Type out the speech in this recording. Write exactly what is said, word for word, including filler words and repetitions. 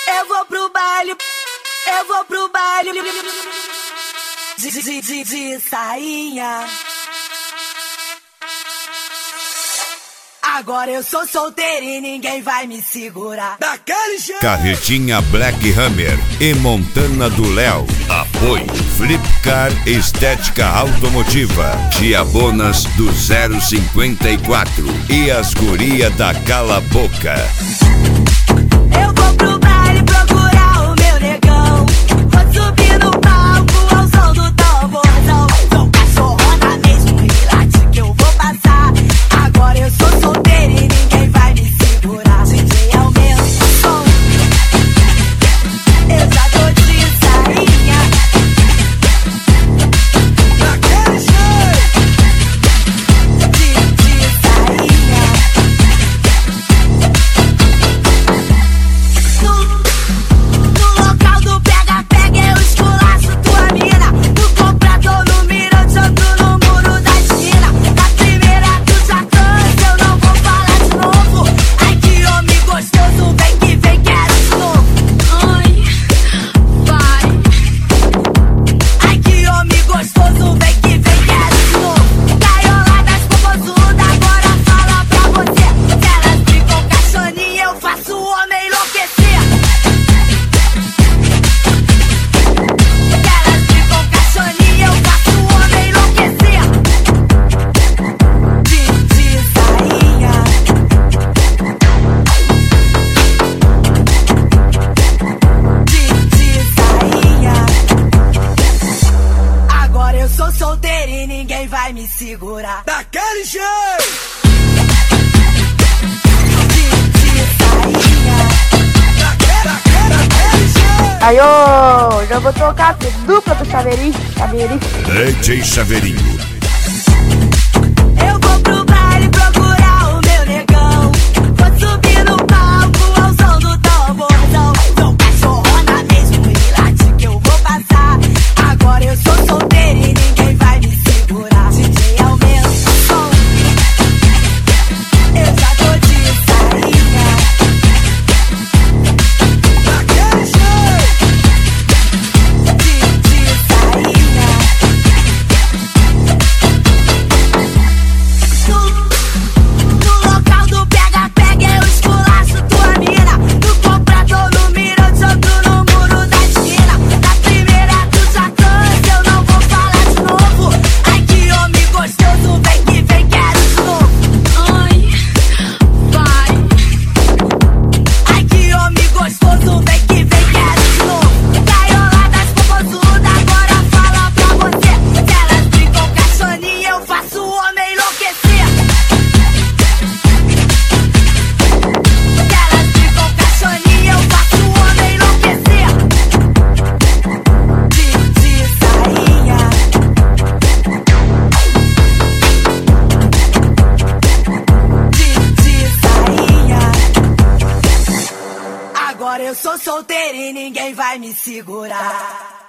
Eu vou pro baile, eu vou pro baile de, de, de, de sainha. Agora eu sou solteira e ninguém vai me segurar. Daquele jeito. Carretinha Black Hammer e Montana do Léo. Apoio Flipcar Estética Automotiva, Tia Bonas do zero cinquenta e quatro e as guria da Cala Boca. Eu vou pro baile procurar o meu negão. Vou subir no palco ao som do tamborzão. Sou cachorrona mesmo e late que eu vou passar. Agora eu sou solteira e ninguém vai me segurar. D J aumenta o som, eu já tô de sainha. Daquele jeito. De, de sainha. No, no local do pega-pega eu esculacho tua mina. No comprador, no mirante, outro no muro da esquina. Na primeira tu já cansa, eu não vou falar de novo. Ai que homem gostoso, vem que vem, quero de novo. Ai, vai. Ai que homem gostoso, vem que vem, quero de novo. Caioladas popozuda, agora fala pra você. Se elas ficam caixoninha, eu faço o homem enlouquecer. Se elas ficam caixoninha, eu faço o homem enlouquecer. De, de sainha. De, de sainha. Agora eu sou solteira e ninguém vai me segurar. Daquele jeito. De, de sainha. Daquele, daquele, daquele jeito. Aí, ô, já vou tocar a dupla do Chaveirinho. Chaveirinho. D J Chaveirinho. Eu vou pro baile procurar o meu negão. Vou subir no palco ao som do tamborzão. Sou cachorrona mesmo e late que eu vou passar. Agora eu sou solteira e ninguém vai me segurar. D J aumenta o som, eu já tô de sainha. Daquele jeito. De, de sainha. No, no local do pega-pega eu esculacho tua mina. No comprador, no mirante, outro no muro da esquina. Na primeira tu já cansa, eu não vou falar de novo. Ai que homem gostoso, vem que vem, quero de novo. Ai, vai. Ai que homem gostoso, vem que vem, quero de novo. Caioladas popozuda, agora fala pra você. Se elas ficam caixoninha, eu faço o homem enlouquecer. Se elas ficam caixoninha, eu faço o homem enlouquecer. De, de sainha. De, de sainha. Agora eu sou solteira e ninguém vai me segurar.